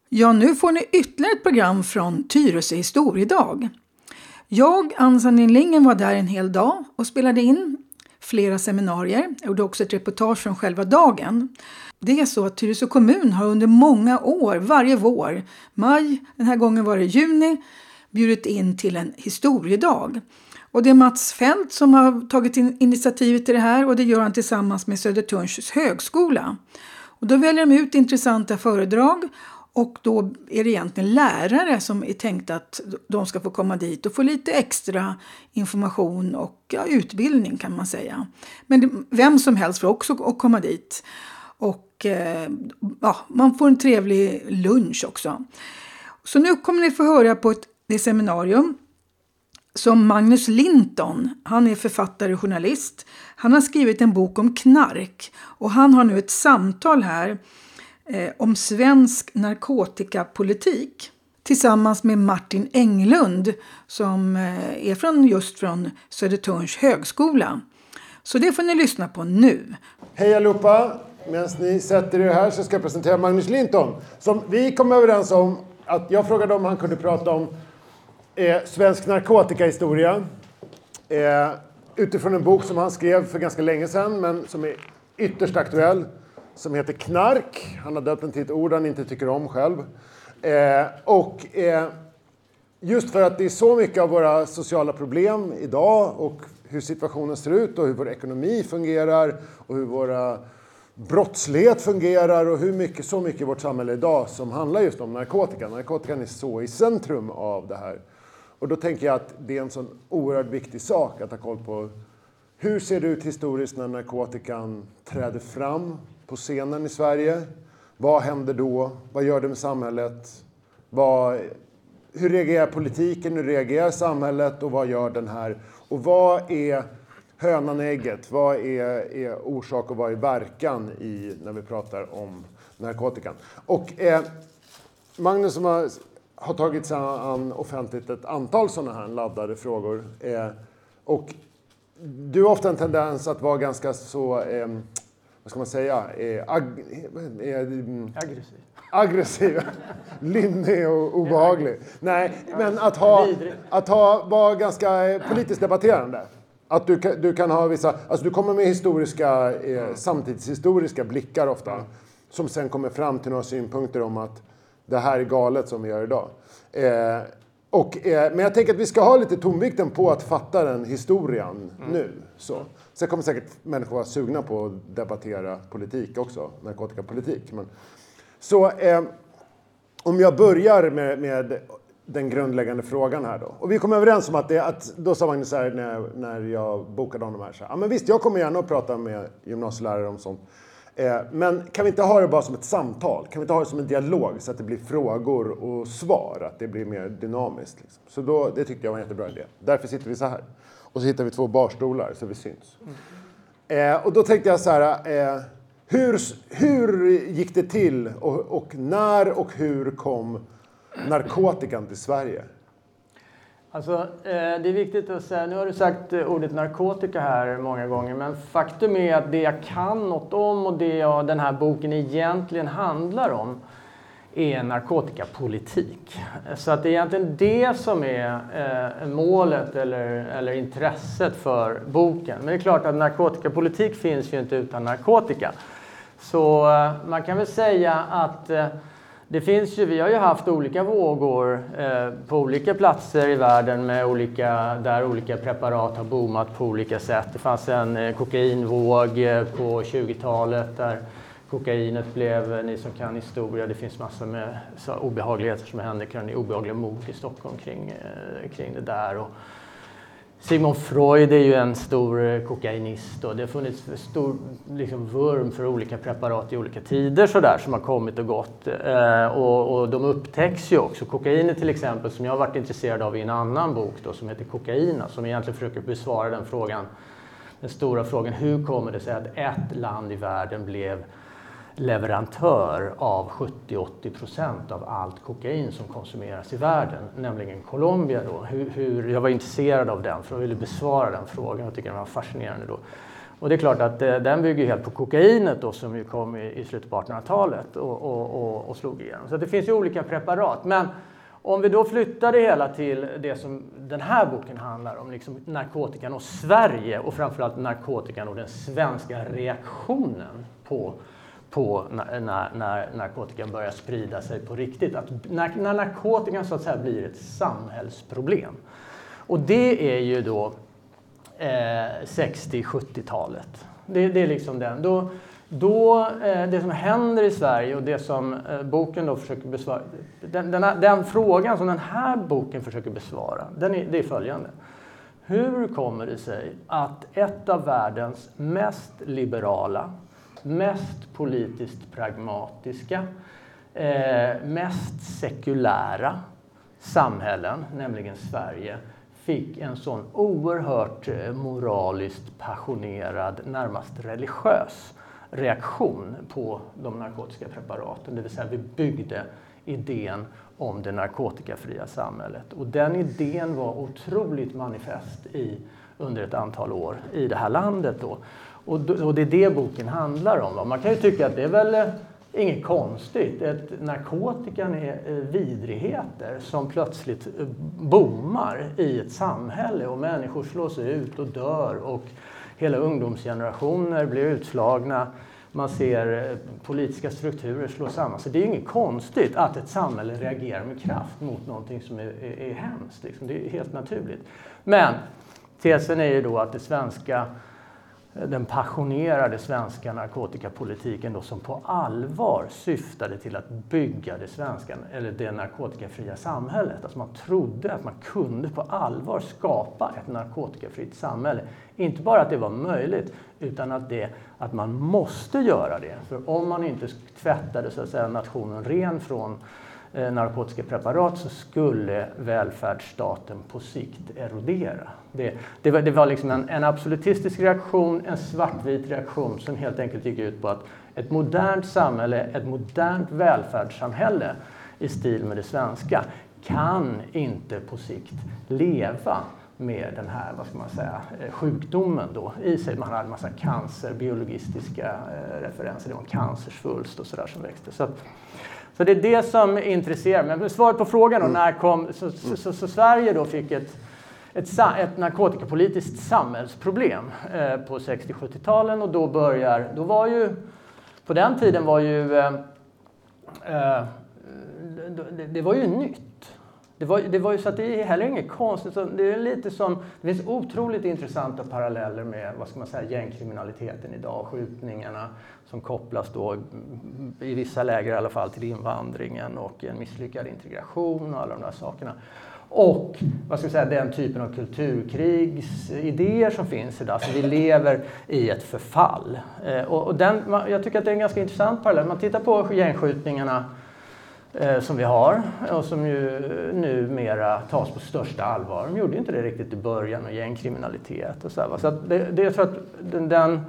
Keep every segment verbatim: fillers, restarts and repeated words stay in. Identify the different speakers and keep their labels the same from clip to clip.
Speaker 1: Ja, nu får ni ytterligare ett program från Tyresö historiedag. Jag, Ann-Sandin Lingen, var där en hel dag och spelade in flera seminarier. Jag gjorde också ett reportage från själva dagen. Det är så att Tyresö kommun har under många år, varje vår, maj, den här gången var det juni, bjudit in till en historiedag. Och det är Mats Fält som har tagit in initiativet till det här, och det gör han tillsammans med Södertörns högskola. Och då väljer de ut intressanta föredrag, och då är det egentligen lärare som är tänkt att de ska få komma dit och få lite extra information och ja, utbildning kan man säga. Men det, vem som helst får också komma dit. Och eh, ja, man får en trevlig lunch också. Så nu kommer ni få höra på ett det seminarium som Magnus Linton. Han är författare och journalist. Han har skrivit en bok om knark. Och han har nu ett samtal här eh, om svensk narkotikapolitik. Tillsammans med Martin Englund som eh, är från just från Södertörns högskola. Så det får ni lyssna på nu.
Speaker 2: Hej allihopa! Medan ni sätter er här så ska jag presentera Magnus Linton. Som vi kom överens om att jag frågade om han kunde prata om eh, svensk narkotikahistoria. Eh, utifrån en bok som han skrev för ganska länge sedan men som är ytterst aktuell. Som heter Knark. Han har döpt den till ett ord han inte tycker om själv. Eh, och eh, just för att det är så mycket av våra sociala problem idag och hur situationen ser ut och hur vår ekonomi fungerar och hur våra brottslighet fungerar och hur mycket, så mycket i vårt samhälle idag som handlar just om narkotika. Narkotikan är så i centrum av det här. Och då tänker jag att det är en sån oerhört viktig sak att ha koll på hur ser det ut historiskt när narkotikan träder fram på scenen i Sverige. Vad händer då? Vad gör det med samhället? Vad, hur reagerar politiken? Hur reagerar samhället? Och vad gör den här? Och vad är hönan ägget? Vad är, är orsak och vad är verkan i, när vi pratar om narkotikan? Och eh, Magnus som har, har tagit sig an offentligt ett antal sådana här laddade frågor. Eh, och du har ofta en tendens att vara ganska så, eh, vad ska man säga, eh, ag, eh,
Speaker 3: aggressiv.
Speaker 2: Aggressiv, lynnig och obehaglig. Nej, men att ha, att ha, vara ganska politiskt debatterande. Att du, du kan ha vissa, alltså du kommer med historiska, eh, samtidshistoriska blickar ofta. Mm. Som sen kommer fram till några synpunkter om att det här är galet som vi gör idag. Eh, och, eh, men jag tänker att vi ska ha lite tonvikten på att fatta den historien mm. nu. Så. Sen kommer säkert människor vara sugna på att debattera politik också, narkotikapolitik. Men, så eh, om jag börjar med, med den grundläggande frågan här då. Och vi kom överens om att, det, att då sa Magnus här när, när jag bokade honom här. Så här, ja men visst, jag kommer gärna att prata med gymnasielärare om sånt. Eh, men kan vi inte ha det bara som ett samtal? Kan vi inte ha det som en dialog så att det blir frågor och svar? Att det blir mer dynamiskt. Liksom. Så då, det tyckte jag var en jättebra idé. Därför sitter vi så här. Och så hittar vi två barstolar så vi syns. Mm. Eh, och då tänkte jag så här... Eh, hur, hur gick det till och, och när och hur kom narkotikan till Sverige?
Speaker 3: Alltså, eh, det är viktigt att säga, nu har du sagt ordet narkotika här många gånger, men faktum är att det jag kan något om och det jag, den här boken egentligen handlar om är narkotikapolitik. Så att det är egentligen det som är eh, målet eller, eller intresset för boken. Men det är klart att narkotikapolitik finns ju inte utan narkotika. Så eh, man kan väl säga att eh, det finns ju, vi har ju haft olika vågor eh, på olika platser i världen med olika, där olika preparat har boomat på olika sätt. Det fanns en eh, kokainvåg eh, på tjugotalet där kokainet blev, ni som kan historia, det finns massor med så obehagligheter som hände kring obehagliga mord i Stockholm kring, eh, kring det där. Och Sigmund Freud är ju en stor kokainist och det har funnits stor liksom, vurm för olika preparat i olika tider så där, som har kommit och gått. Eh, och, och de upptäcks ju också. Kokainet till exempel, som jag har varit intresserad av i en annan bok då, som heter Kokaina, som egentligen försöker besvara den frågan, den stora frågan, hur kommer det sig att ett land i världen blev leverantör av sjuttio till åttio procent av allt kokain som konsumeras i världen, nämligen Colombia då. Hur, hur, jag var intresserad av den för jag ville besvara den frågan och tycker den var fascinerande då. Och det är klart att eh, den bygger helt på kokainet då, som ju kom i, i slutet på artonhundratalet och, och, och, och slog igenom. Så det finns ju olika preparat. Men om vi då flyttar det hela till det som den här boken handlar om, liksom narkotikan och Sverige och framförallt narkotikan och den svenska reaktionen på, på när, när, när narkotikan börjar sprida sig på riktigt. Att när, när narkotikan så att säga blir ett samhällsproblem. Och det är ju då eh, sextio-sjuttiotalet. Det, det är liksom den. Då, Då, eh, det som händer i Sverige och det som eh, boken då försöker besvara, den, den, den frågan som den här boken försöker besvara, den är, det är följande. Hur kommer det sig att ett av världens mest liberala, mest politiskt pragmatiska, eh, mest sekulära samhällen, nämligen Sverige, fick en sån oerhört eh, moraliskt passionerad, närmast religiös reaktion på de narkotiska preparaten, det vill säga vi byggde idén om det narkotikafria samhället. Och den idén var otroligt manifest i, under ett antal år i det här landet då. Och, och det är det boken handlar om. Va? Man kan ju tycka att det är väl eh, inget konstigt. Ett, narkotikan är eh, vidrigheter som plötsligt eh, boomar i ett samhälle och människor slås ut och dör och hela ungdomsgenerationer blir utslagna. Man ser politiska strukturer slå samman. Så det är ju inget konstigt att ett samhälle reagerar med kraft mot någonting som är, är, är hemskt. Liksom. Det är helt naturligt. Men tesen är ju då att det svenska, den passionerade svenska narkotikapolitiken då, som på allvar syftade till att bygga det svenska eller det narkotikafria samhället. Alltså man trodde att man kunde på allvar skapa ett narkotikafritt samhälle. Inte bara att det var möjligt utan att, det, att man måste göra det. För om man inte tvättade så att säga, nationen ren från eh, narkotiska preparat så skulle välfärdsstaten på sikt erodera. Det, det var, det var liksom en, en absolutistisk reaktion, en svartvit reaktion som helt enkelt gick ut på att ett modernt samhälle, ett modernt välfärdssamhälle i stil med det svenska kan inte på sikt leva med den här, vad ska man säga, sjukdomen då i sig. Man hade en massa cancer, biologistiska eh, referenser, det var en cancersvulst och sådär som växte. Så, att, så det är det som intresserar mig. Men svaret på frågan då, när kom, så, så, så, så Sverige då fick ett, ett, ett narkotikapolitiskt samhällsproblem eh, på sextio-sjuttio-talen och då börjar, då var ju, på den tiden var ju, eh, eh, det, det var ju nytt. Det var, det var ju så att det är heller inget konstigt. Det är lite som, det finns otroligt intressanta paralleller med, vad ska man säga, gängkriminaliteten idag. Skjutningarna som kopplas då i vissa läger i alla fall till invandringen och en misslyckad integration och alla de där sakerna. Och vad ska jag säga, den typen av kulturkrigsidéer som finns idag. Så vi lever i ett förfall. Och, och den, jag tycker att det är en ganska intressant parallell. Man tittar på gängskjutningarna eh, som vi har och som ju numera tas på största allvar. De gjorde inte det riktigt i början och gängkriminalitet och så här, va? Så att det, det är för att den, den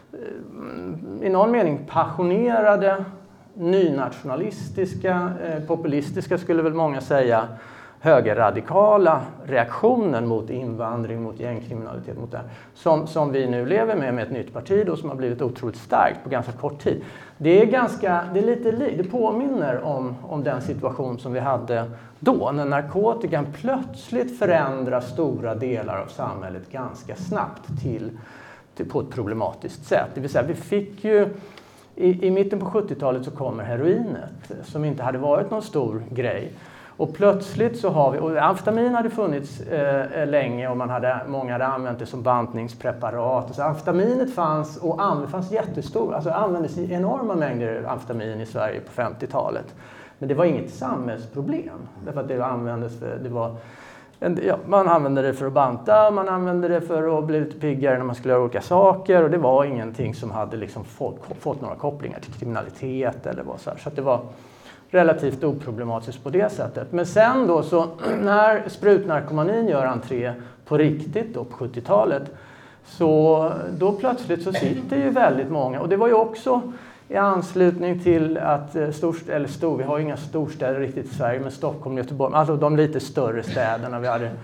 Speaker 3: i någon mening passionerade, nynationalistiska, eh, populistiska skulle väl många säga, högerradikala reaktionen mot invandring, mot gängkriminalitet, mot det här, som, som vi nu lever med med ett nytt parti då, som har blivit otroligt starkt på ganska kort tid. Det är ganska, det är lite, det påminner om, om den situation som vi hade då, när narkotikan plötsligt förändrar stora delar av samhället ganska snabbt till, till på ett problematiskt sätt. Det vill säga, vi fick ju i, i mitten på sjuttiotalet så kommer heroinet, som inte hade varit någon stor grej. Och plötsligt så har vi, och amfetamin hade funnits eh, länge och man hade, många hade använt det som bantningspreparat. Så amfetaminet fanns och anv, fanns jättestor, alltså användes i enorma mängder amfetamin i Sverige på femtiotalet. Men det var inget samhällsproblem, därför att det användes för, det var, en, ja, man använde det för att banta, man använde det för att bli lite piggare när man skulle göra olika saker. Och det var ingenting som hade liksom fått, fått några kopplingar till kriminalitet eller vad så här. Så att det var relativt oproblematiskt på det sättet. Men sen då så när sprutnarkomanin gör entré på riktigt då på sjuttiotalet, så då plötsligt så sitter ju väldigt många, och det var ju också i anslutning till att storst, eller stor, vi har ju inga storstäder riktigt i Sverige, men Stockholm, Göteborg, alltså de lite större städerna, vi hade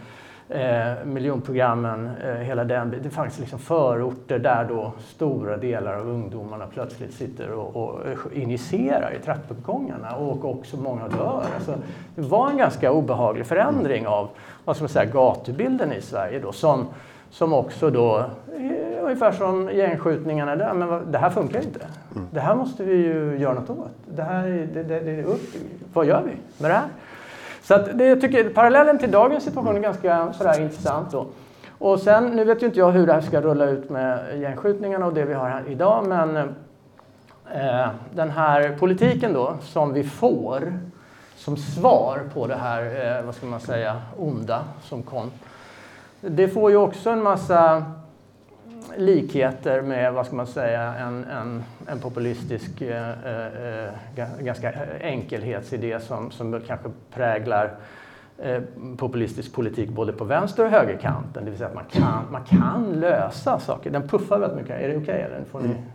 Speaker 3: eh, miljonprogrammen, eh, hela den. Det är faktiskt liksom förorter där då stora delar av ungdomarna plötsligt sitter och, och injicerar i trappuppgångarna och också många dör. Alltså, det var en ganska obehaglig förändring av, vad ska man säga, gatubilden i Sverige då, som, som också då, ungefär som gängskjutningarna där, men det här funkar inte. Mm. Det här måste vi ju göra något åt. Det här, det, det, det är upp. Vad gör vi med det här? Så att det, jag tycker parallellen till dagens situation är ganska sådär intressant då. Och sen, nu vet ju inte jag hur det här ska rulla ut med gängskjutningarna och det vi har här idag, men eh, den här politiken då som vi får som svar på det här, eh, vad ska man säga, onda som kom. Det får ju också en massa likheter med, vad ska man säga, en, en, en populistisk eh, eh, ganska enkelhetsidé som, som kanske präglar eh, populistisk politik både på vänster och högerkanten. Det vill säga att man kan, man kan lösa saker. Den puffar väldigt mycket. Är det okej okay, eller? Får ni... Mm.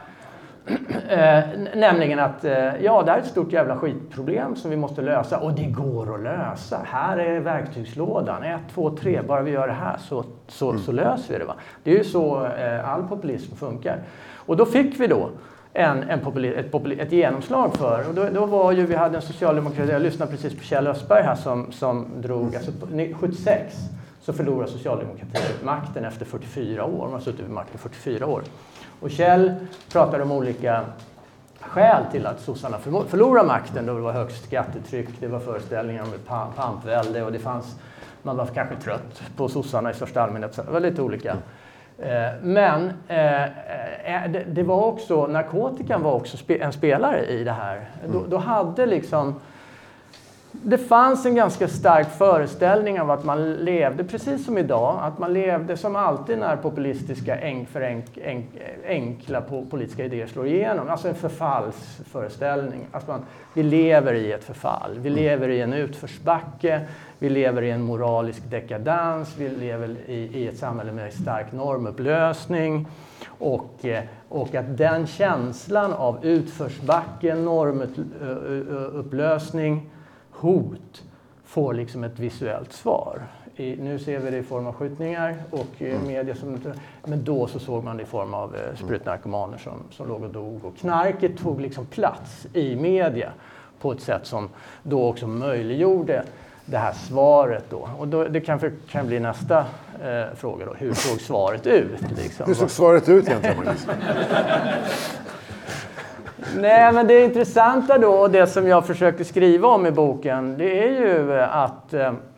Speaker 3: Eh, nämligen att eh, ja, det här är ett stort jävla skitproblem som vi måste lösa och det går att lösa. Här är verktygslådan, ett, två, tre, bara vi gör det här så, så, mm. så löser vi det. Va? Det är ju så eh, all populism funkar. Och då fick vi då en, en populi- ett, populi- ett genomslag för, och då, då var ju, vi hade en socialdemokrat, jag lyssnade precis på Kjell Östberg här som, som drog, alltså sjuttiosex så förlorade socialdemokratin makten efter fyrtiofyra år, man har suttit vid makten fyrtiofyra år. Och Kjell pratade om olika skäl till att sossarna förlorade makten. Då det var högst skattetryck, det var föreställningar om pampvälde och det fanns, man var kanske trött på sossarna i största allmänhet. Det var lite olika. Men det var också, narkotikan var också en spelare i det här. Då, då hade liksom... Det fanns en ganska stark föreställning av att man levde precis som idag, att man levde som alltid när populistiska enk, för enk, enk, enkla politiska idéer slår igenom. Alltså en förfallsföreställning. Alltså man, vi lever i ett förfall, vi lever i en utförsbacke, vi lever i en moralisk dekadans, vi lever i, i ett samhälle med stark normupplösning. Och, och att den känslan av utförsbacke, normupplösning, hot får liksom ett visuellt svar. I, nu ser vi det i form av skjutningar och mm. media som, men då så såg man det i form av eh, sprutnarkomaner som, som låg och dog. Och knarket tog liksom plats i media på ett sätt som då också möjliggjorde det här svaret då. Och då, det kan, för, kan bli nästa eh, fråga då. Hur såg svaret ut? Liksom?
Speaker 2: Hur såg svaret ut egentligen, Magnus?
Speaker 3: Nej, men det intressanta då, och det som jag försökte skriva om i boken, det är ju att,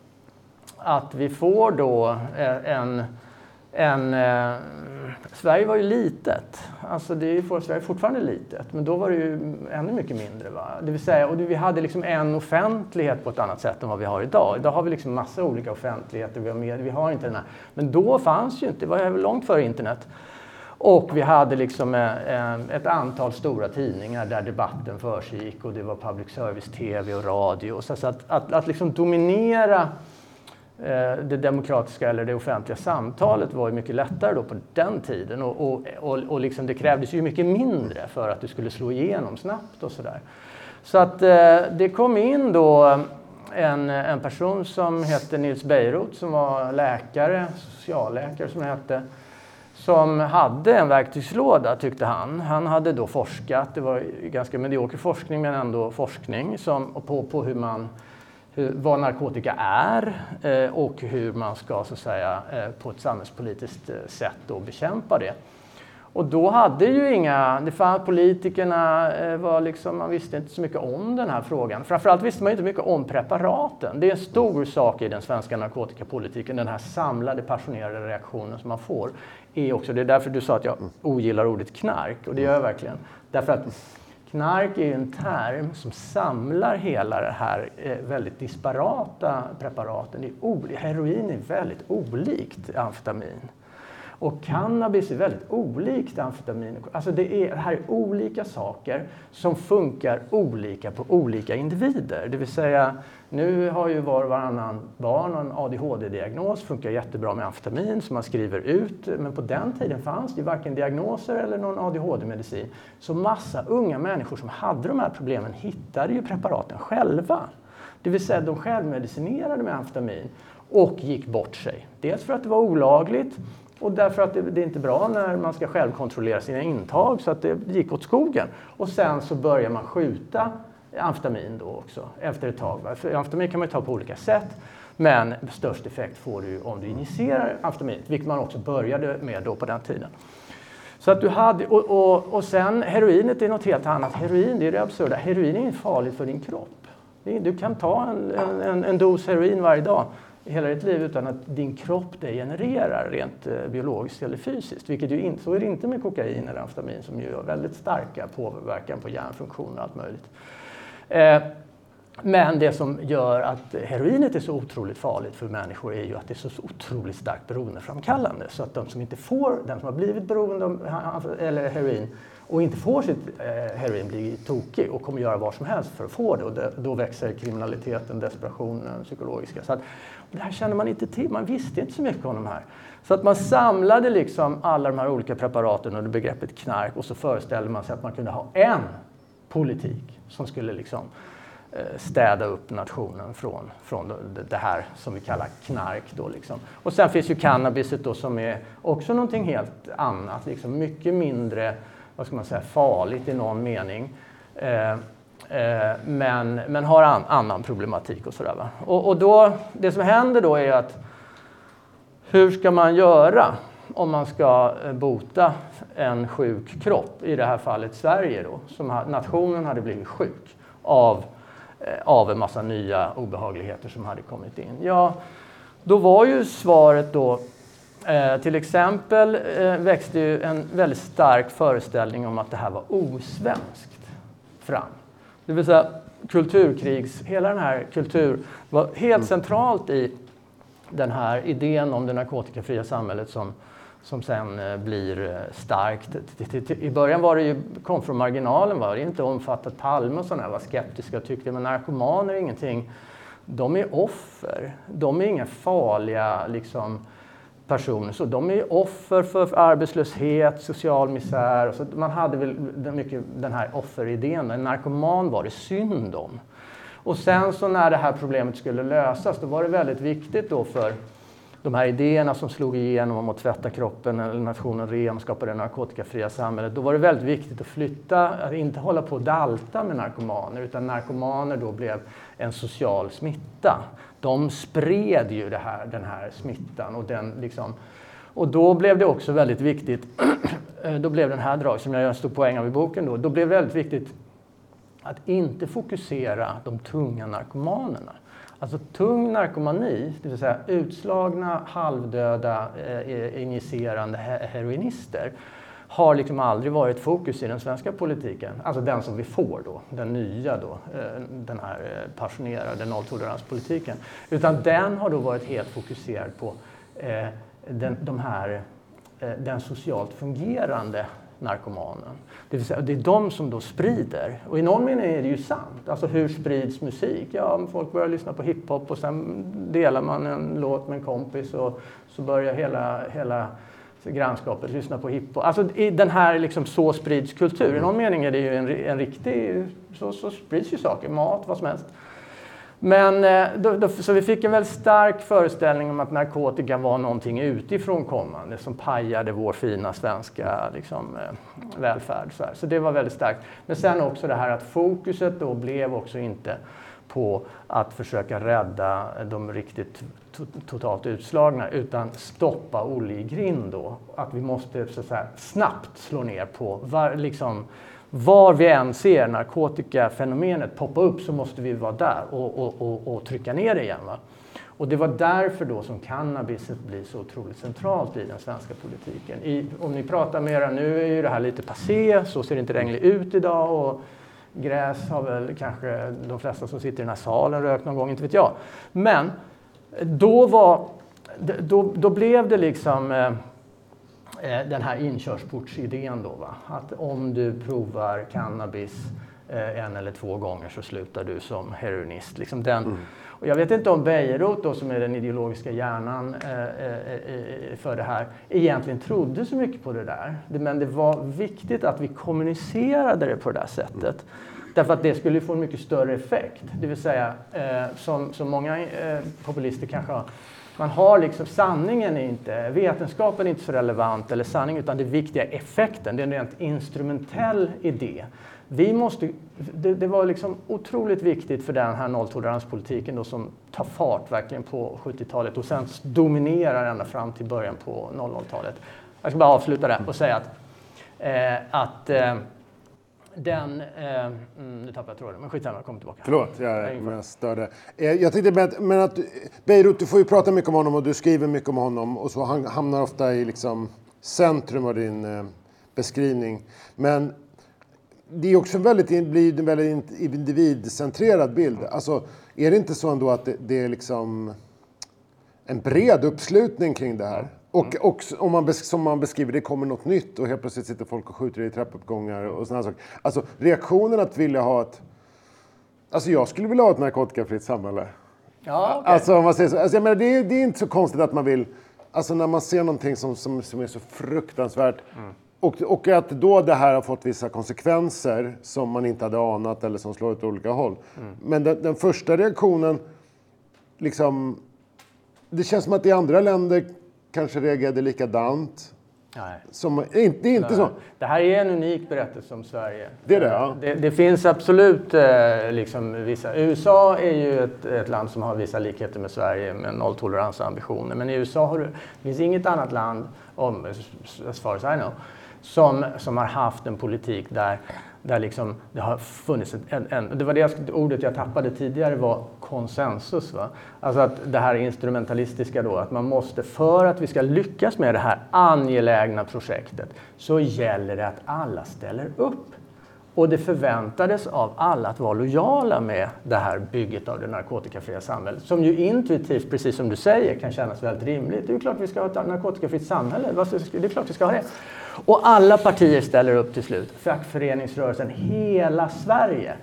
Speaker 3: att vi får då en... en Sverige var ju litet. Alltså det är för Sverige fortfarande litet, men då var det ju ännu mycket mindre. Va? Det vill säga, och vi hade liksom en offentlighet på ett annat sätt än vad vi har idag. Idag har vi liksom massa olika offentligheter, vi har, med, vi har inte den här. Men då fanns ju inte, det var långt före internet. Och vi hade liksom ett antal stora tidningar där debatten försiggick och det var public service, tv och radio. Så att, att, att liksom dominera det demokratiska eller det offentliga samtalet var ju mycket lättare då på den tiden. Och, och, och, och liksom det krävdes ju mycket mindre för att det skulle slå igenom snabbt och sådär. Så att det kom in då en, en person som hette Nils Beirut som var läkare, socialläkare som det hette. Som hade en verktygslåda tyckte han. Han hade då forskat, det var ganska medioker forskning men ändå forskning som, på, på hur man, hur, vad narkotika är eh, och hur man ska så att säga eh, på ett samhällspolitiskt eh, sätt då bekämpa det. Och då hade ju inga, det fanns politikerna eh, var liksom, man visste inte så mycket om den här frågan. Framförallt visste man inte mycket om preparaten. Det är en stor sak i den svenska narkotikapolitiken, den här samlade passionerade reaktionen som man får. Är också, det är därför du sa att jag ogillar ordet knark, och det gör jag verkligen. Därför att knark är en term som samlar hela det här eh, väldigt disparata preparaten. Det är oli- heroin är väldigt olikt amfetamin. Och cannabis är väldigt olikt amfetamin. Alltså det, är, det här är olika saker som funkar olika på olika individer. Det vill säga, nu har ju var och varannan barn en A D H D-diagnos, funkar jättebra med amfetamin som man skriver ut. Men på den tiden fanns det ju varken diagnoser eller någon A D H D-medicin. Så massa unga människor som hade de här problemen hittade ju preparaten själva. Det vill säga de självmedicinerade med amfetamin och gick bort sig. Dels för att det var olagligt och därför att det, det är inte bra när man ska självkontrollera sina intag, så att det gick åt skogen. Och sen så börjar man skjuta amfetamin då också efter ett tag. För amfetamin kan man ta på olika sätt, men störst effekt får du om du injicerar amfetamin, vilket man också började med då på den tiden. Så att du hade, och, och, och sen heroinet är något helt annat. Heroin, det är det absurda. Heroin är inte farligt för din kropp. Du kan ta en, en, en dos heroin varje dag i hela ditt liv utan att din kropp det genererar rent eh, biologiskt eller fysiskt. Vilket ju inte, så är det inte med kokain eller amfetamin som ju har väldigt starka påverkan på hjärnfunktion och allt möjligt. Eh, men det som gör att heroinet är så otroligt farligt för människor är ju att det är så otroligt starkt beroendeframkallande. Så att de som inte får, den som har blivit beroende av eller heroin och inte får sitt eh, heroin blir tokig och kommer göra vad som helst för att få det. Och det, då växer kriminaliteten, desperationen, psykologiska. Så att, det här känner man inte till, man visste inte så mycket om de här. Så att man samlade liksom alla de här olika preparaten under begreppet knark och så föreställde man sig att man kunde ha en politik som skulle liksom städa upp nationen från, från det här som vi kallar knark. Då liksom. Och sen finns ju cannabiset då som är också någonting helt annat, liksom mycket mindre, vad ska man säga, farligt i någon mening. Eh, eh, men, men har an, annan problematik och sådär. Va? Och, och då, det som händer då är att hur ska man göra om man ska bota en sjuk kropp, i det här fallet Sverige då, som nationen hade blivit sjuk av av en massa nya obehagligheter som hade kommit in. Ja, då var ju svaret då, eh, till exempel eh, växte ju en väldigt stark föreställning om att det här var osvenskt fram. Det vill säga kulturkrigs, hela den här kultur var helt centralt i den här idén om det narkotikafria samhället som som sen blir starkt. I början var det ju, kom från marginalen, var det inte omfattat. Palme och sådana var skeptiska och tyckte, men narkomaner är ingenting. De är offer. De är inga farliga liksom, personer. Så de är offer för arbetslöshet, social misär. Så man hade väl mycket den här offeridén. En narkoman var det synd om. Och sen så när det här problemet skulle lösas, då var det väldigt viktigt då för de här idéerna som slog igenom om att tvätta kroppen eller nationen ren och skapa det narkotikafria samhället. Då var det väldigt viktigt att flytta, att inte hålla på och dalta med narkomaner, utan narkomaner då blev en social smitta. De spred ju det här, den här smittan och den liksom. Och då blev det också väldigt viktigt, då blev den här drag som jag gör en stor poäng av i boken då, då blev det väldigt viktigt att inte fokusera de tunga narkomanerna. Alltså tung narkomani, det vill säga utslagna, halvdöda, eh, injicerande heroinister, har liksom aldrig varit fokus i den svenska politiken. Alltså den som vi får då, den nya då, eh, den här passionerade nolltoleranspolitiken. Utan den har då varit helt fokuserad på eh, den, de här, eh, den socialt fungerande narkomanen. Det vill säga, det är de som då sprider. Och i någon mening är det ju sant. Alltså hur sprids musik? Ja, folk börjar lyssna på hiphop och sen delar man en låt med en kompis och så börjar hela, hela grannskapet lyssna på hiphop. Alltså i den här liksom så sprids kultur. I någon mening är det ju en, en riktig, så, så sprids ju saker, mat, vad som helst. Men då, då, så vi fick en väldigt stark föreställning om att narkotika var någonting utifrån kommande som pajade vår fina svenska liksom, välfärd. Så, så det var väldigt starkt. Men sen också det här att fokuset då blev också inte på att försöka rädda de riktigt to- totalt utslagna utan stoppa Olle i grind då. Att vi måste så att säga, snabbt slå ner på var, liksom, var vi än ser narkotikafenomenet poppa upp så måste vi vara där och, och, och, och trycka ner det igen. Va? Och det var därför då som cannabiset blir så otroligt centralt i den svenska politiken. I, om ni pratar mera nu är ju det här lite passé, så ser det inte längre ut idag och gräs har väl kanske de flesta som sitter i den här salen rökt någon gång, inte vet jag. Men då, var, då, då blev det liksom eh, den här inkörsportsidén då, va? Att om du provar cannabis eh, en eller två gånger så slutar du som heroinist. Liksom den. Mm. Och jag vet inte om Bejerot då, som är den ideologiska hjärnan eh, eh, för det här, egentligen trodde så mycket på det där. Men det var viktigt att vi kommunicerade det på det där sättet. Därför att det skulle få en mycket större effekt. Det vill säga, eh, som, som många eh, populister kanske har, man har liksom, sanningen är inte, vetenskapen är inte så relevant eller sanning, utan det viktiga är effekten. Det är en rent instrumentell idé. Vi måste, det, det var liksom otroligt viktigt för den här nolltoleranspolitiken då, som tar fart verkligen på sjuttiotalet och sen dominerar ända fram till början på noll noll-talet. Jag ska bara avsluta där och säga att, eh, att eh, den... Eh, nu tappade jag tråden, men skitsamma, jag kommer tillbaka.
Speaker 2: Förlåt, jag, jag störde. Eh, jag tänkte med, men att Beirut, du får ju prata mycket om honom och du skriver mycket om honom och så han hamnar ofta i liksom centrum av din eh, beskrivning. Men det är också väldigt, blir en väldigt individcentrerad bild. Alltså, är det inte så ändå att det, det är liksom en bred uppslutning kring det här? Och, och om man, som man beskriver, det kommer något nytt och helt plötsligt sitter folk och skjuter i trappuppgångar och sådana saker. Alltså reaktionen att vilja ha ett... Alltså jag skulle vilja ha ett narkotikafritt samhälle.
Speaker 3: Ja, okay.
Speaker 2: Alltså om man säger så. Alltså, jag menar, det, är, det är inte så konstigt att man vill... Alltså när man ser någonting som, som, som är så fruktansvärt... Mm. Och, och att då det här har fått vissa konsekvenser som man inte hade anat eller som slår åt olika håll. Mm. Men den, den första reaktionen, liksom... Det känns som att i andra länder kanske reagerade likadant.
Speaker 3: Nej.
Speaker 2: Som, det är inte, det är inte
Speaker 3: Nej.
Speaker 2: så.
Speaker 3: Det här är en unik berättelse om Sverige.
Speaker 2: Det är det, ja.
Speaker 3: Det, det finns absolut eh, liksom vissa... U S A är ju ett, ett land som har vissa likheter med Sverige med nolltoleransambitioner. Men i U S A har du, det finns inget annat land, om, as far as I know, som, som har haft en politik där, där liksom det har funnits en, en... Det var det ordet jag tappade tidigare var konsensus. Va? Alltså att det här instrumentalistiska då, att man måste, för att vi ska lyckas med det här angelägna projektet, så gäller det att alla ställer upp. Och det förväntades av alla att vara lojala med det här bygget av det narkotikafria samhället. Som ju intuitivt, precis som du säger, kan kännas väldigt rimligt. Det är ju klart vi ska ha ett narkotikafritt samhälle. Det är klart vi ska ha det. Och alla partier ställer upp till slut. Fackföreningsrörelsen, hela Sverige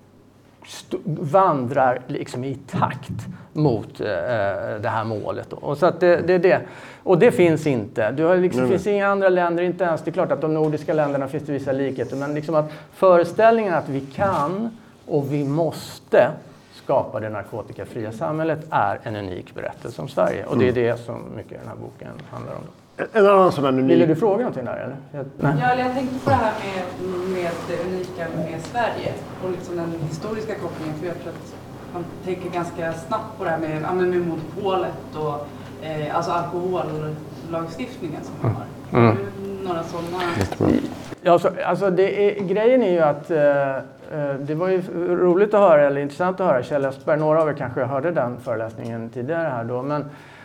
Speaker 3: vandrar liksom i takt mot eh, det här målet. Och, så att det, det, det. och det finns inte. Du har liksom, det finns inga andra länder, inte ens. Det är klart att de nordiska länderna finns det vissa likheter. Men liksom att föreställningen att vi kan och vi måste skapa det narkotikafria samhället är en unik berättelse om Sverige. Och det är det som mycket den här boken handlar om.
Speaker 2: En annan sån här unik...
Speaker 3: Ville du fråga någonting där eller? Jag,
Speaker 4: nej. Ja, jag tänkte på det här med, med det unika med Sverige och liksom den historiska kopplingen. För jag tror att man tänker ganska snabbt på det här med, ja, med monopolet och eh, alltså alkohollagstiftningen som man har. Mm. Några sådana...
Speaker 3: Ja, så, alltså det är, grejen är ju att eh, det var ju roligt att höra, eller intressant att höra Kjell Östberg. Några av er kanske hörde den föreläsningen tidigare här då, men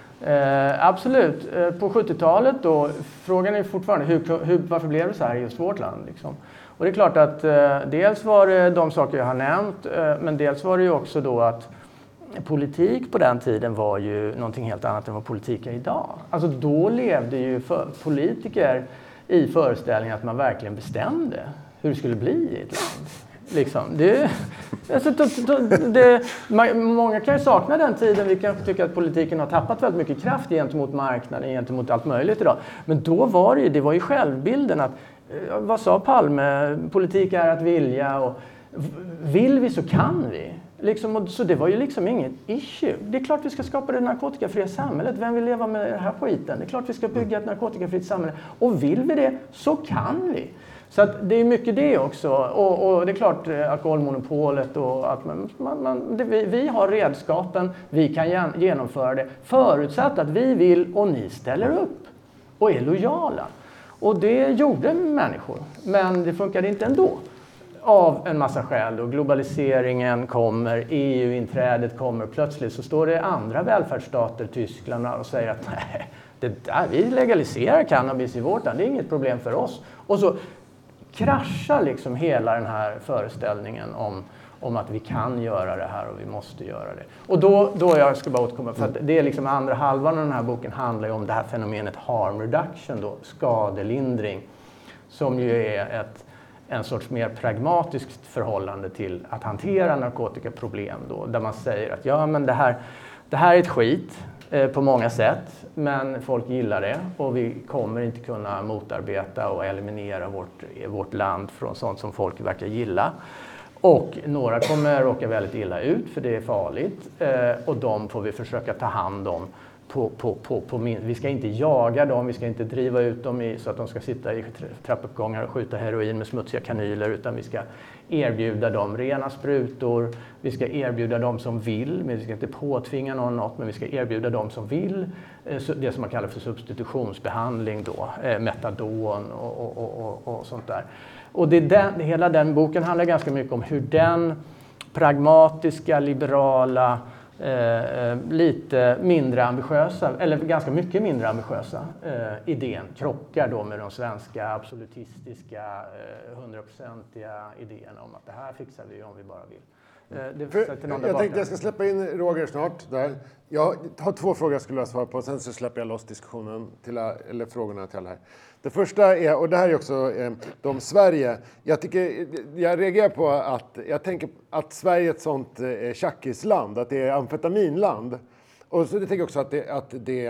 Speaker 3: Eh, absolut. Eh, på sjuttiotalet då, frågan är fortfarande hur, hur, varför blev det så här i just vårt land? Liksom? Och det är klart att eh, dels var det de saker jag har nämnt, eh, men dels var det ju också då att politik på den tiden var ju någonting helt annat än vad politik är idag. Alltså då levde ju för, politiker i föreställningen att man verkligen bestämde hur det skulle bli i ett land. Liksom. Det, alltså, det, det, många kan ju sakna den tiden. Vi kan tycka att politiken har tappat väldigt mycket kraft gentemot marknaden, gentemot allt möjligt idag. Men då var det ju, det var ju självbilden att, vad sa Palme? Politik är att vilja och vill vi så kan vi. Liksom, så det var ju liksom inget issue. Det är klart vi ska skapa det narkotikafria samhället. Vem vill leva med den här skiten? Det är klart vi ska bygga ett narkotikafritt samhälle. Och vill vi det så kan vi. Så att det är mycket det också. Och, och det är klart alkoholmonopolet och att man, man, man, det, vi, vi har redskapen, vi kan genomföra det. Förutsatt att vi vill och ni ställer upp och är lojala. Och det gjorde människor. Men det funkade inte ändå. Av en massa skäl. Och globaliseringen kommer, E U-inträdet kommer. Plötsligt så står det andra välfärdsstater, Tyskland, och säger att nej, det där, vi legaliserar cannabis i vårt land. Det är inget problem för oss. Och så kraschar liksom hela den här föreställningen om, om att vi kan göra det här och vi måste göra det. Och då, då jag ska bara återkomma, för att det är liksom andra halvan av den här boken handlar ju om det här fenomenet harm reduction, då, skadelindring, som ju är ett, en sorts mer pragmatiskt förhållande till att hantera narkotikaproblem då, där man säger att ja, men det här, det här är ett skit eh, på många sätt, men folk gillar det och vi kommer inte kunna motarbeta och eliminera vårt, vårt land från sånt som folk verkar gilla. Och några kommer råka väldigt illa ut för det är farligt. Eh, och de får vi försöka ta hand om. På, på, på, på min, vi ska inte jaga dem, vi ska inte driva ut dem i, så att de ska sitta i trappuppgångar och skjuta heroin med smutsiga kanyler, utan vi ska erbjuda dem rena sprutor, vi ska erbjuda dem som vill, men vi ska inte påtvinga någon något, men vi ska erbjuda dem som vill det som man kallar för substitutionsbehandling då, metadon och, och, och, och, och sånt där. Och det är den, hela den boken handlar ganska mycket om hur den pragmatiska, liberala, Eh, lite mindre ambitiösa, eller ganska mycket mindre ambitiösa eh, idén krockar då med de svenska absolutistiska eh, hundraprocentiga idéerna om att det här fixar vi om vi bara vill. Eh, det
Speaker 2: För, jag tänkte jag ska släppa in Roger snart. Där. Jag har två frågor jag skulle vilja svara på, sen så släpper jag loss diskussionen till, eller frågorna till alla här. Det första är, och det här är också eh, om Sverige. Jag, tycker, jag reagerar på att jag tänker att Sverige är ett sånt eh, tjackisland, att det är amfetaminland. Och så jag tänker också att det, att det,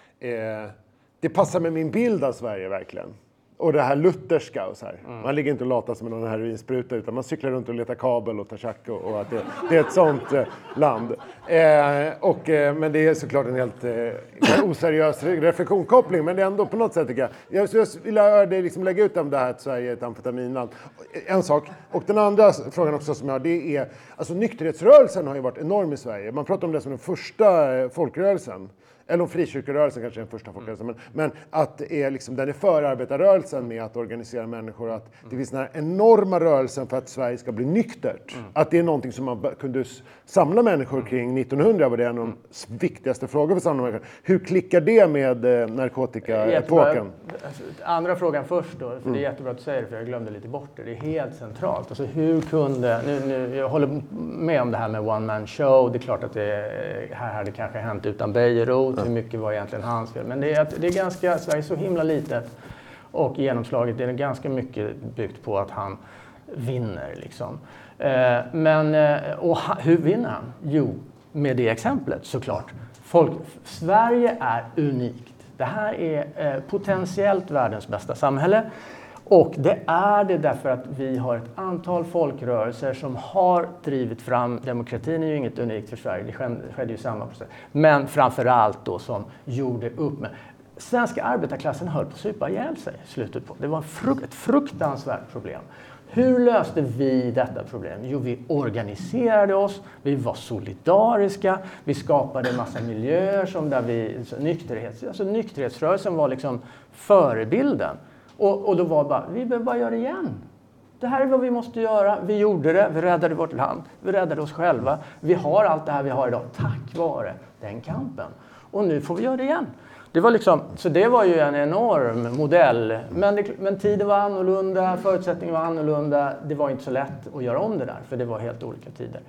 Speaker 2: eh, det passar med min bild av Sverige verkligen. Och det här lutherska och så här. Mm. Man ligger inte och latar som en heroinspruta, utan man cyklar runt och letar kabel och tar tjack och, och att det, det är ett sånt eh, land. Eh, och, eh, men det är såklart en helt eh, oseriös reflektionskoppling, men det är ändå på något sätt tycker jag. Jag, jag vill höra dig liksom lägga ut om det här att Sverige är ett amfetaminland. En sak. Och den andra frågan också som jag har, det är, alltså nykterhetsrörelsen har ju varit enorm i Sverige. Man pratar om det som den första eh, folkrörelsen. Eller om frikyrkorörelsen kanske är den första folkrörelsen. Men, men att är liksom, den är för arbetarrörelsen med att organisera människor. Att det finns den här enorma rörelsen för att Sverige ska bli nyktert. Mm. Att det är någonting som man kunde samla människor kring nittonhundra. Var det en av de viktigaste frågor för samla människor. Hur klickar det med eh, narkotikaepoken?
Speaker 3: Andra frågan först då. För mm. det är jättebra att du säger det, för jag glömde lite bort det. Det är helt centralt. Alltså hur kunde... Nu, nu, jag håller med om det här med one man show. Det är klart att det här hade kanske hänt utan Bejerot. Hur mycket var egentligen hans fel. Men det är, det är ganska, Sverige är så himla litet och genomslaget är ganska mycket byggt på att han vinner. Liksom. Eh, men, och ha, hur vinner han? Jo, med det exemplet såklart. Folk, Sverige är unikt. Det här är eh, potentiellt världens bästa samhälle. Och det är det därför att vi har ett antal folkrörelser som har drivit fram, demokratin är ju inget unikt för Sverige, det skedde, skedde ju samma process. Men framförallt då som gjorde upp med, svenska arbetarklassen höll på att supa ihjäl sig i slutet på. Det var frukt, ett fruktansvärt problem. Hur löste vi detta problem? Jo, vi organiserade oss, vi var solidariska, vi skapade en massa miljöer som där vi, nykterhets, alltså nykterhetsrörelsen var liksom förebilden. Och, och då var det bara, vi behöver bara göra det igen. Det här är vad vi måste göra. Vi gjorde det, vi räddade vårt land, vi räddade oss själva. Vi har allt det här vi har idag tack vare den kampen. Och nu får vi göra det igen. Det var liksom, så det var ju en enorm modell. Men, det, men tiden var annorlunda, förutsättningarna var annorlunda. Det var inte så lätt att göra om det där, för det var helt olika tider.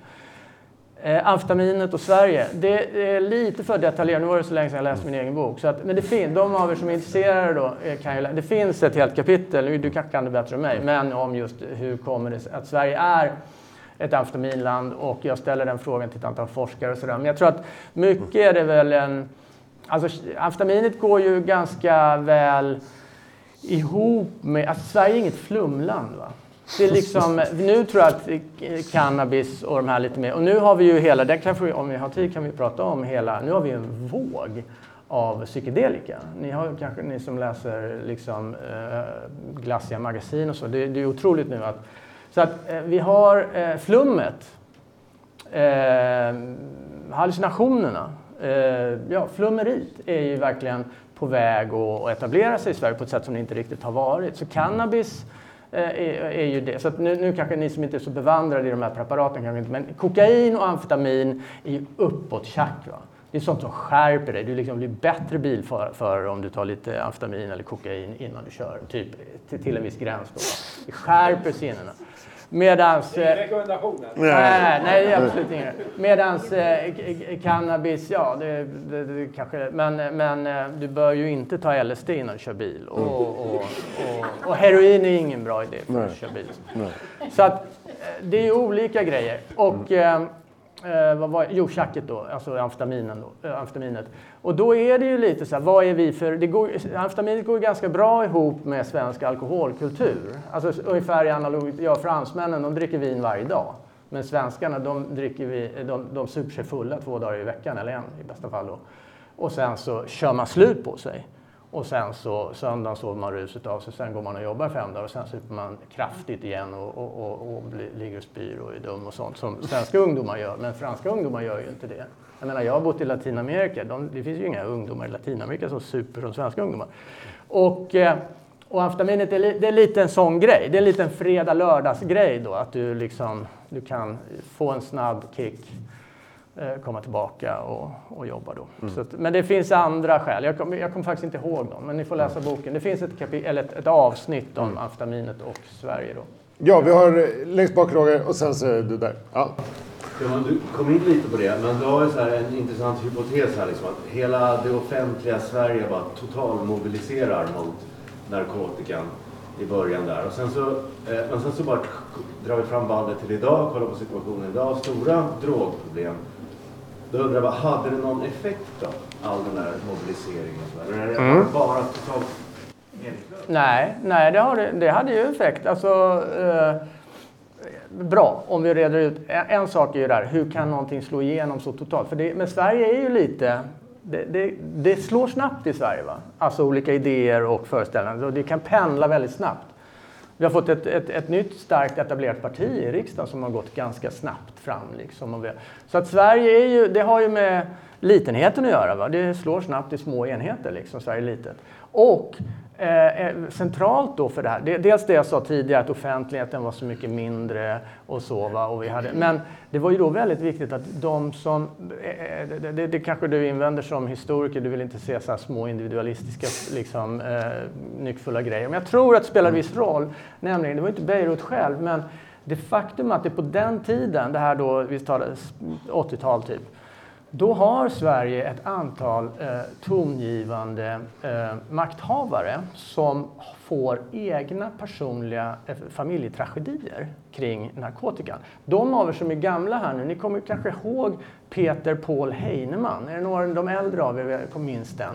Speaker 3: Eh, amfetaminet och Sverige, det är lite för detaljerat. Nu var det så länge sedan jag läste min egen bok. Så att, men det finns, de av er som är intresserade då, kan ju, det finns ett helt kapitel, du kanske kan det bättre än mig, men om just hur kommer det att Sverige är ett amfetaminland, och jag ställer den frågan till ett antal forskare och sådär. Men jag tror att mycket är det väl en, alltså amfetaminet går ju ganska väl ihop med, alltså Sverige är inget flumland va. Det är liksom, nu tror jag att cannabis och de här lite mer, och nu har vi ju hela, det kanske, om vi har tid kan vi prata om hela, nu har vi en våg av psykedelika. Ni har kanske, ni som läser liksom eh, glassiga magasin och så, det, det är otroligt nu att, så att eh, vi har eh, flummet, eh, hallucinationerna, eh, ja flummeriet är ju verkligen på väg att etablera sig i Sverige på ett sätt som det inte riktigt har varit. Så cannabis Är, är ju det. Så att nu, nu kanske ni som inte är så bevandrade i de här preparaten kanske inte, men kokain och amfetamin är ju uppåt tjack va. Det är sånt som skärper dig. Du liksom blir bättre bilförare om du tar lite amfetamin eller kokain innan du kör, typ till, till en viss gräns då. Det skärper sinnena. Medans...
Speaker 5: Det är rekommendationen.
Speaker 3: Nej, nej, absolut inte. Medans eh, cannabis, ja, det, det, det kanske... Men, men du bör ju inte ta L S D innan du kör bil. Och, och, och, och heroin är ingen bra idé för att köra bil. Nej. Så att det är ju olika grejer. Och... Eh, Eh, vad var, jo, tjacket då, alltså amfetaminen då, äh, amfetaminet. Och då är det ju lite så här, vad är vi för, det går, amfetaminet går ju ganska bra ihop med svensk alkoholkultur. Alltså ungefär i analog, ja, fransmännen, de dricker vin varje dag. Men svenskarna, de dricker vi, de, de super sig fulla två dagar i veckan, eller en i bästa fall då. Och sen så kör man slut på sig. Och sen så söndagen sover man ruset av sig, sen går man och jobbar fem dagar och sen super man kraftigt igen och, och, och, och blir, ligger och spyr och är dum och sånt som svenska ungdomar gör. Men franska ungdomar gör ju inte det. Jag menar, jag har bott i Latinamerika, de, det finns ju inga ungdomar i Latinamerika som super som svenska ungdomar. Och, och amfetaminet är, det är lite en sån grej, det är en liten fredag-lördagsgrej då, att du liksom, du kan få en snabb kick, komma tillbaka och, och jobba då. Mm. Så att, men det finns andra skäl. Jag kommer jag kom faktiskt inte ihåg dem, men ni får läsa boken. Det finns ett, kapi- eller ett, ett avsnitt om mm. amfetaminet och Sverige då.
Speaker 2: Ja, vi har längst bak Roger och sen så är du där. Ja.
Speaker 5: Ja, du kom in lite på det, men du har ju så här en intressant hypotes här, liksom, att hela det offentliga Sverige bara totalmobiliserar mot narkotikan i början där. Och sen så, eh, men sen så bara drar vi fram bandet till idag, kollar på situationen idag, stora drogproblem. Då undrar jag, hade det någon effekt då, all den här mobiliseringen? Eller är det mm. bara totalt meningslöst?
Speaker 3: Nej, nej det, har det, det hade ju effekt. Alltså, eh, bra, om vi reder ut. En, en sak är ju där, hur kan någonting slå igenom så totalt? För det, men Sverige är ju lite, det, det, det slår snabbt i Sverige, va? Alltså olika idéer och föreställningar. Och det kan pendla väldigt snabbt. Vi har fått ett, ett, ett nytt starkt etablerat parti i riksdagen som har gått ganska snabbt fram. Liksom. Så att Sverige är ju, det har ju med litenheten att göra. Va? Det slår snabbt i små enheter, liksom, Sverige är litet. Och eh, centralt då för det här, det, dels det jag sa tidigare att offentligheten var så mycket mindre och så. Va? Och vi hade, men det var ju då väldigt viktigt att de som, eh, det, det, det kanske du invänder som historiker, du vill inte se så här små individualistiska liksom, eh, nyckfulla grejer. Men jag tror att det spelar viss roll, nämligen det var inte Beirut själv, men det faktum att det på den tiden, det här då, vi tar åttiotal typ, då har Sverige ett antal eh, tongivande eh, makthavare som får egna personliga eh, familjetragedier kring narkotikan. De av er som är gamla här nu, ni kommer kanske ihåg Peter Paul Heinemann. Är det några av de äldre av er som minns den?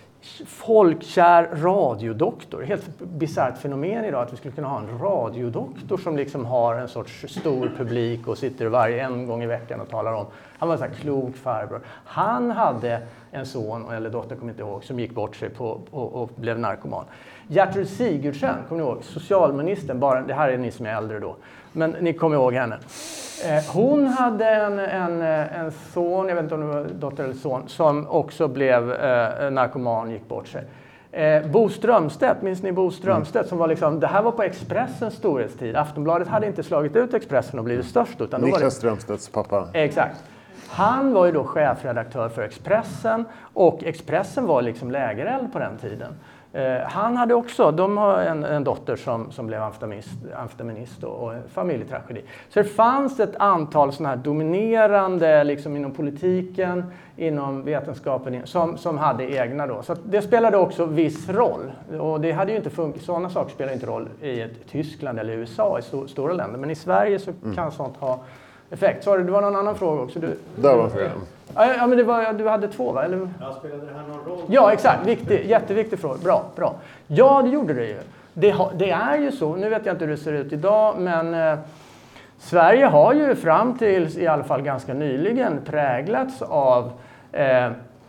Speaker 3: Folkkär radiodoktor. Helt bisarrt fenomen idag att vi skulle kunna ha en radiodoktor som liksom har en sorts stor publik och sitter varje en gång i veckan och talar om. Han var en sån här klok farbror. Han hade en son, eller dotter kommer inte ihåg, som gick bort sig på, och, och blev narkoman. Gertrud Sigurdsen, kommer ni ihåg? Socialministern, bara, det här är ni som är äldre då. Men ni kommer ihåg henne. Eh, hon hade en, en, en son, jag vet inte om det var dotter eller son, som också blev eh, narkoman, gick bort sig. Eh, Bo Strömstedt, minns ni Bo Strömstedt mm. som var liksom, det här var på Expressens storhetstid. Aftonbladet hade inte slagit ut Expressen och blivit störst. Utan
Speaker 2: Niklas
Speaker 3: då var det...
Speaker 2: Strömstedts pappa.
Speaker 3: Exakt. Han var ju då chefredaktör för Expressen och Expressen var liksom lägereld på den tiden. Eh, han hade också, de har en, en dotter som, som blev amfetaminist, amfetaminist och, och en familjetragedi. Så det fanns ett antal sådana här dominerande liksom inom politiken, inom vetenskapen som, som hade egna då. Så det spelade också viss roll. Och det hade ju inte funkat, sådana saker spelar inte roll i ett Tyskland eller U S A, i sto, stora länder. Men i Sverige så mm. kan sånt ha effekt. Sorry, det var någon annan fråga också. Du,
Speaker 2: Där var frågan.
Speaker 3: Ja, men det var, du hade två, va? Eller?
Speaker 5: Ja, spelade det här någon roll?
Speaker 3: Ja, exakt. Viktig, jätteviktig fråga. Bra, bra. Ja, det gjorde det ju. Det, ha, det är ju så, nu vet jag inte hur det ser ut idag, men eh, Sverige har ju fram till i alla fall ganska nyligen präglats av eh,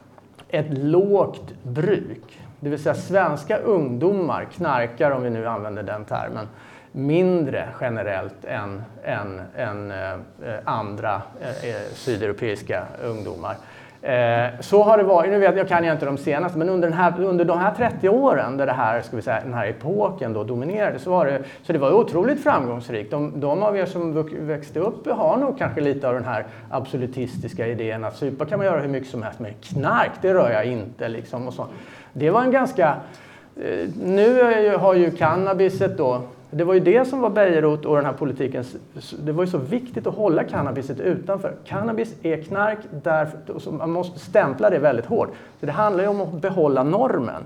Speaker 3: ett lågt bruk. Det vill säga svenska ungdomar knarkar, om vi nu använder den termen, mindre generellt än, än, än eh, andra eh, sydeuropeiska ungdomar. Eh, så har det varit, nu vet jag, kan jag inte de senaste, men under, den här, under de här trettio åren där det här, ska vi säga, den här epoken då dominerade, så var det, så det var otroligt framgångsrikt. De, de av er som växte upp har nog kanske lite av den här absolutistiska idén att supa kan man göra hur mycket som helst, men knark, det rör jag inte liksom och så. Det var en ganska, eh, nu har ju cannabiset då, det var ju det som var Beirut och den här politiken. Det var ju så viktigt att hålla cannabiset utanför. Cannabis är knark, därför, så man måste stämpla det väldigt hårt. Så det handlar ju om att behålla normen,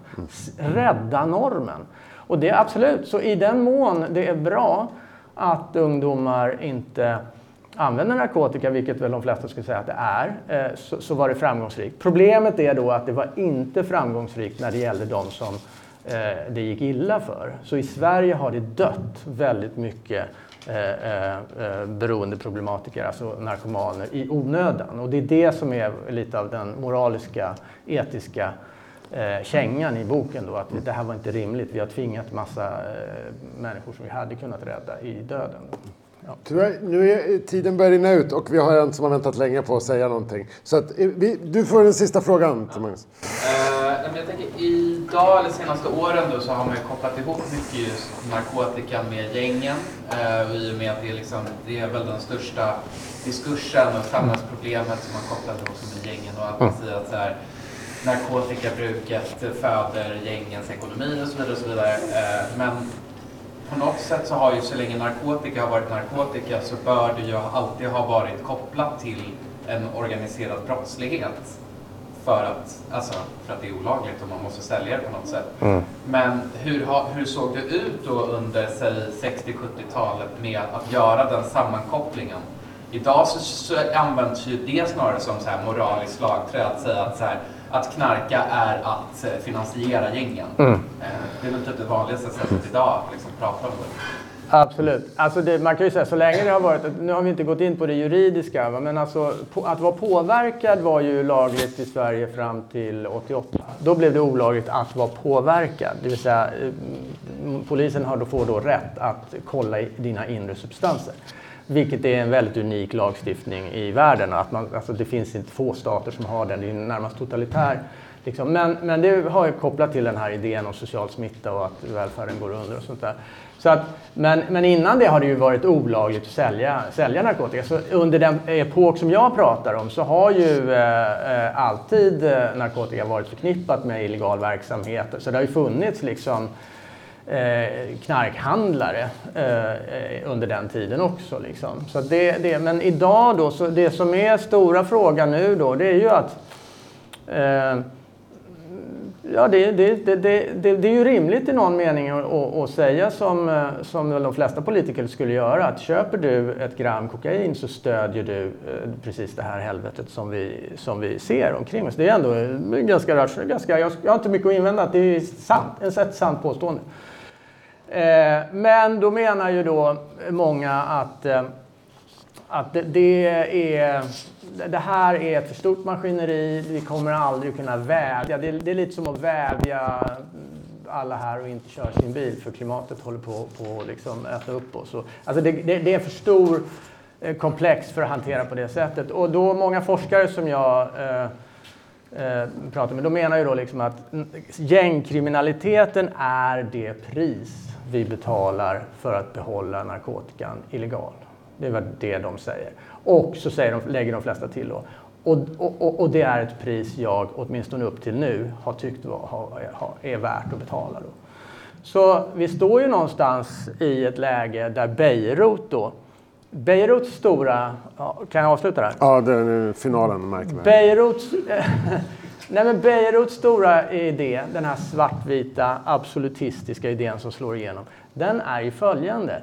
Speaker 3: rädda normen. Och det är absolut, så i den mån det är bra att ungdomar inte använder narkotika, vilket väl de flesta skulle säga att det är, eh, så, så var det framgångsrikt. Problemet är då att det var inte framgångsrikt när det gällde de som eh, det gick illa för. Så i Sverige har det dött väldigt mycket eh, eh, beroendeproblematiker, alltså narkomaner, i onödan. Och det är det som är lite av den moraliska, etiska eh, kängan i boken då, att det här var inte rimligt. Vi har tvingat massa eh, människor som vi hade kunnat rädda i döden. Ja.
Speaker 2: Tyvärr, nu är tiden börjar rinna ut och vi har en som har väntat länge på att säga någonting. Så att, vi, du får den sista frågan till Magnus.
Speaker 6: Uh, jag tänker, idag eller senaste åren då, så har man ju kopplat ihop mycket just narkotika med gängen. Uh, I och med att det är, liksom, det är väl den största diskursen och samhällsproblemet som man kopplar ihop med gängen. Och att man säger att så här, narkotikabruket föder gängens ekonomi och så vidare. Och så vidare. Uh, men på något sätt så har ju, så länge narkotika har varit narkotika, så bör det ju alltid ha varit kopplat till en organiserad brottslighet. För att, alltså, för att det är olagligt och man måste sälja det på något sätt. Mm. Men hur, hur såg det ut då under säg sextio-sjuttiotalet med att göra den sammankopplingen? Idag så, så används ju det snarare som så här moraliskt slagträ att säga att så här, att knarka är att finansiera gängen. Mm. Det är väl typ det vanligaste sättet idag att liksom prata om det.
Speaker 3: Absolut. Alltså det, man kan ju säga så länge det har varit, nu har vi inte gått in på det juridiska, men alltså på, att vara påverkad var ju lagligt i Sverige fram till åttioåtta. Då blev det olagligt att vara påverkad. Det vill säga polisen har då, får då rätt att kolla i dina inre substanser. Vilket är en väldigt unik lagstiftning i världen. Att man, alltså det finns inte få stater som har den, det är närmast totalitär. Liksom. Men, men det har ju kopplat till den här idén om social smitta och att välfärden går under och sånt där. Så att, men, men innan det har det ju varit olagligt att sälja, sälja narkotika. Så under den epok som jag pratar om så har ju eh, alltid narkotika varit förknippat med illegal verksamhet. Så det har ju funnits liksom Eh, knarkhandlare eh, under den tiden också liksom. Så det, det, men idag då, så det som är stora frågan nu då, det är ju att eh, ja, det, det, det, det, det är ju rimligt i någon mening att, att säga som, som de flesta politiker skulle göra, att köper du ett gram kokain så stödjer du eh, precis det här helvetet som vi, som vi ser omkring oss. Det är ändå ganska rationellt, ganska, jag, jag har inte mycket att invända att det är sant, en ett sant påstående. Eh, men då menar ju då många att, eh, att det, det, är, det här är ett för stort maskineri, vi kommer aldrig kunna vävja. Det, det är lite som att vävja alla här och inte köra sin bil för klimatet håller på att liksom äta upp oss. Alltså det, det, det är för stor eh, komplex för att hantera på det sättet. Och då många forskare som jag eh, eh, pratar med, de menar ju då liksom att gängkriminaliteten är det pris vi betalar för att behålla narkotikan illegal. Det är väl det de säger. Och så säger de, lägger de flesta till då. Och, och, och det är ett pris jag åtminstone upp till nu har tyckt var, har, har, är värt att betala då. Så vi står ju någonstans i ett läge där Beirut då, Beiruts stora, ja, kan jag avsluta där?
Speaker 2: Ja, det är finalen märker man.
Speaker 3: Beiruts, nej men Beiruts stora idé, den här svartvita absolutistiska idén som slår igenom, den är ju följande.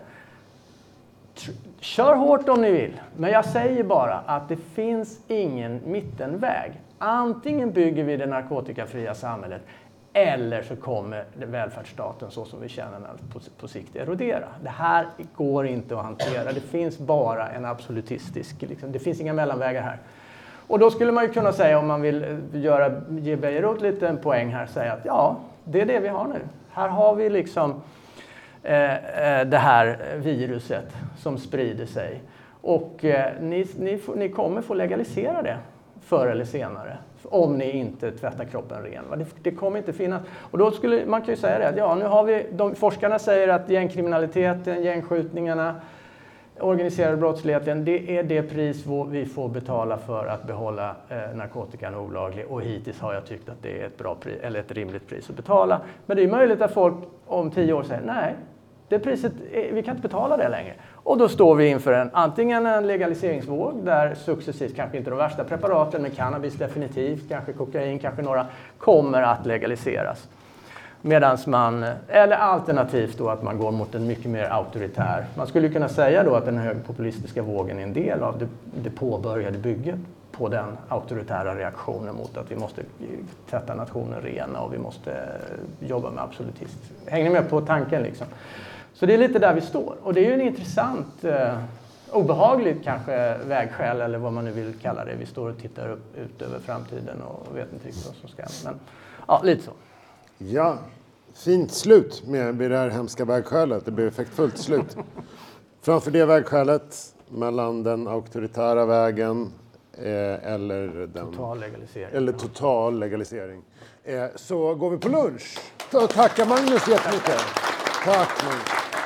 Speaker 3: Kör hårt om ni vill, men jag säger bara att det finns ingen mittenväg. Antingen bygger vi det narkotikafria samhället eller så kommer välfärdsstaten så som vi känner den på, på sikt erodera. Det här går inte att hantera. Det finns bara en absolutistisk, liksom, det finns inga mellanvägar här. Och då skulle man ju kunna säga, om man vill göra, ge Beirut lite en poäng här, säga att ja, det är det vi har nu. Här har vi liksom eh, det här viruset som sprider sig. Och eh, ni, ni, ni kommer få legalisera det förr eller senare. Om ni inte tvättar kroppen ren. Det, det kommer inte finnas. Och då skulle man kan ju säga det. Att ja, nu har vi, de, forskarna säger att gängkriminaliteten, gängskjutningarna, organiserad brottsligheten, det är det pris vi får betala för att behålla eh, narkotikan olaglig. Och hittills har jag tyckt att det är ett, bra pris, eller ett rimligt pris att betala. Men det är möjligt att folk om tio år säger nej, det priset, vi kan inte betala det längre. Och då står vi inför en, antingen en legaliseringsvåg där successivt, kanske inte de värsta preparaten, men cannabis definitivt, kanske kokain, kanske några, kommer att legaliseras. Medan man, eller alternativt då att man går mot en mycket mer auktoritär. Man skulle kunna säga då att den högerpopulistiska vågen är en del av det, det påbörjade bygget på den auktoritära reaktionen mot att vi måste tvätta nationen rena och vi måste jobba med absolutism. Hänger ni med på tanken liksom? Så det är lite där vi står. Och det är ju en intressant, eh, obehagligt kanske vägskäl eller vad man nu vill kalla det. Vi står och tittar upp, ut över framtiden och vet inte riktigt vad som ska hända. Men ja, lite så.
Speaker 2: Ja, fint slut med det här hemska vägskälet. Det blir effektfullt slut. Framför det vägskälet mellan den auktoritära vägen eh, eller den
Speaker 3: Total legalisering.
Speaker 2: Eller total legalisering. Eh, så går vi på lunch. Så tackar Magnus jättemycket. Tack Magnus.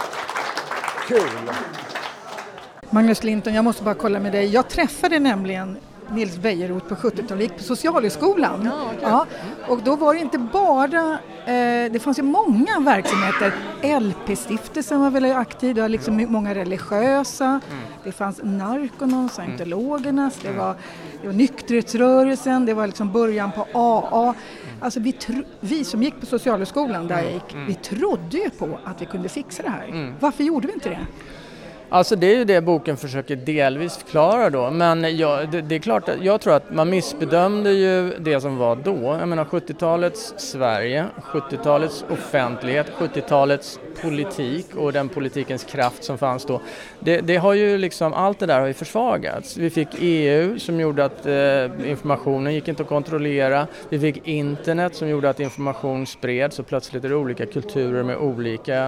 Speaker 2: Kul.
Speaker 1: Magnus Linton, jag måste bara kolla med dig. Jag träffade nämligen Nils Bejerot på sjuttiotalet, gick på Socialhögskolan. Ja, okay. Ja, och då var det inte bara, eh, det fanns ju många verksamheter. L P-stiftelsen var väldigt aktiv, det var liksom ja. många religiösa. Mm. Det fanns Narconon, scientologernas, det var, det var nykterhetsrörelsen, det var liksom början på A A. Alltså vi, tro- vi som gick på Socialhögskolan där jag gick, mm. vi trodde ju på att vi kunde fixa det här. Mm. Varför gjorde vi inte det?
Speaker 3: Alltså det är ju det boken försöker delvis förklara då, men jag, det, det är klart att jag tror att man missbedömde ju det som var då. Jag menar sjuttiotalets Sverige, sjuttiotalets offentlighet, sjuttiotalets politik och den politikens kraft som fanns då. Det, det har ju liksom, allt det där har ju försvagats. Vi fick E U som gjorde att eh, informationen gick inte att kontrollera. Vi fick internet som gjorde att information spreds och plötsligt är det olika kulturer med olika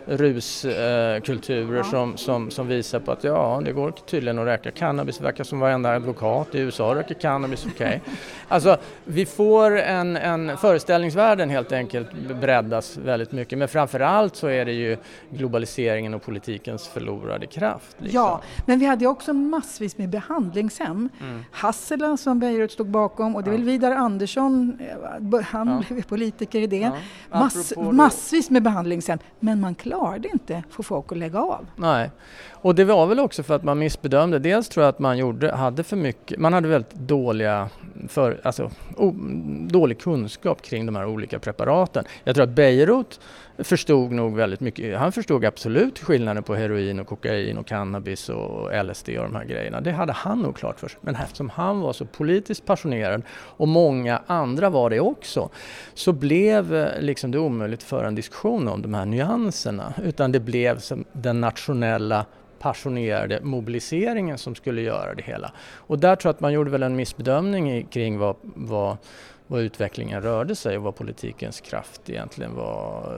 Speaker 3: ruskulturer eh, som, som som visar på att ja, det går tydligen att röka cannabis. Det verkar som varenda advokat i U S A röker cannabis, okej. Okay. Alltså, vi får en, en föreställningsvärlden helt enkelt breddas väldigt mycket. Men framförallt så är det ju globaliseringen och politikens förlorade kraft. Liksom.
Speaker 1: Ja, men vi hade också massvis med behandlingshem. Mm. Hassela som Bejerot stod bakom och det är väl Vidar Andersson, han ja. blev politiker i det. Ja. Mass, massvis med behandlingshem. Men man klarade inte få folk att lägga av.
Speaker 3: Nej. Och det var väl också för att man missbedömde. Dels tror jag att man gjorde, hade för mycket, man hade väldigt dåliga för, alltså, o, dålig kunskap kring de här olika preparaten. Jag tror att Bejerot förstod nog väldigt mycket. Han förstod absolut skillnaden på heroin och kokain och cannabis och L S D och de här grejerna. Det hade han nog klart för sig. Men eftersom han var så politiskt passionerad och många andra var det också, så blev liksom det omöjligt för en diskussion om de här nyanserna. Utan det blev som den nationella passionerade mobiliseringen som skulle göra det hela. Och där tror jag att man gjorde väl en missbedömning i, kring vad, vad, vad utvecklingen rörde sig och vad politikens kraft egentligen var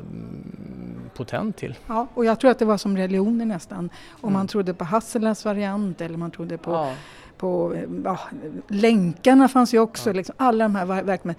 Speaker 3: mm, potent till.
Speaker 1: Ja, och jag tror att det var som religioner nästan. Om mm. man trodde på Hasselas variant eller man trodde på... Ja. På, ja, länkarna fanns ju också, ja. liksom, alla de här verkligen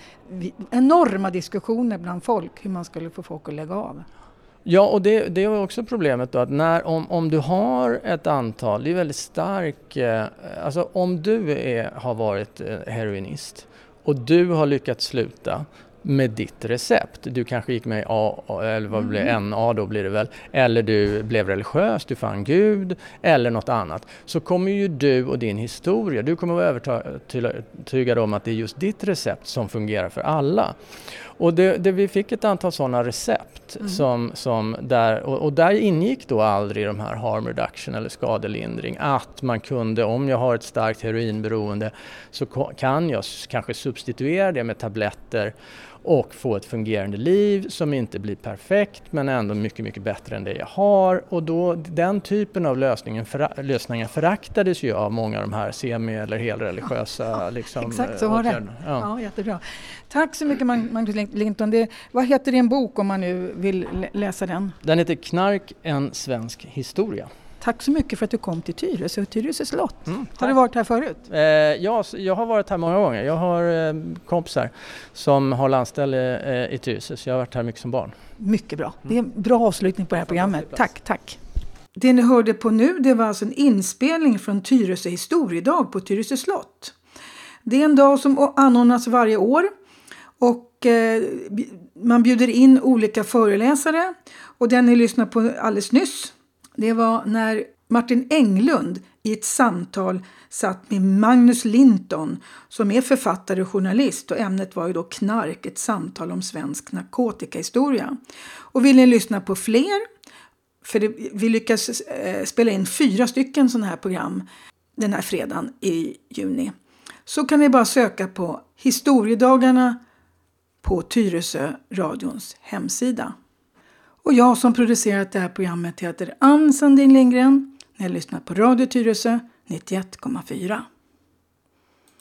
Speaker 1: enorma diskussioner bland folk hur man skulle få folk att lägga av.
Speaker 3: Ja, och det, det är också problemet då att när, om, om du har ett antal, det är väldigt stark, eh, alltså om du är, har varit eh, heroinist och du har lyckats sluta med ditt recept. Du kanske gick med i A, eller vad blir N A då blir det väl, eller du blev religiös, du fann Gud eller något annat. Så kommer ju du och din historia, du kommer vara övertygad om att det är just ditt recept som fungerar för alla. Och det, det, vi fick ett antal sådana recept mm. som, som där, och, och där ingick då aldrig de här harm reduction eller skadelindring. Att man kunde, om jag har ett starkt heroinberoende så kan jag kanske substituera det med tabletter och få ett fungerande liv som inte blir perfekt men ändå mycket, mycket bättre än det jag har. Och då, den typen av lösningen, för, lösningar föraktades ju av många av de här semi- eller helreligiösa
Speaker 1: ja,
Speaker 3: liksom,
Speaker 1: exakt så var det. Ja. Ja, jättebra. Tack så mycket Magnus Linton. Det, vad heter din bok om man nu vill läsa den?
Speaker 3: Den heter Knark, en svensk historia.
Speaker 1: Tack så mycket för att du kom till Tyresö och Tyresö slott. Mm, har du varit här förut?
Speaker 3: Eh, ja, jag har varit här många gånger. Jag har eh, kompisar som har landställe eh, i Tyresö, så jag har varit här mycket som barn.
Speaker 1: Mycket bra. Det är en bra avslutning på det här programmet. Tack, tack. Det ni hörde på nu, det var alltså en inspelning från Tyresö historiedag på Tyresö slott. Det är en dag som anordnas varje år och eh, man bjuder in olika föreläsare. Och den ni lyssnade på alldeles nyss, det var när Martin Englund i ett samtal satt med Magnus Linton som är författare och journalist, och ämnet var ju då knark, ett samtal om svensk narkotikahistoria. Och vill ni lyssna på fler, för det, vi lyckas eh, spela in fyra stycken sådana här program den här fredagen i juni, så kan ni bara söka på Historiedagarna på Tyresö radions hemsida. Och jag som producerat det här programmet heter Ann Sandin Lindgren. Ni lyssnar på Radio Tyresö nittioett komma fyra.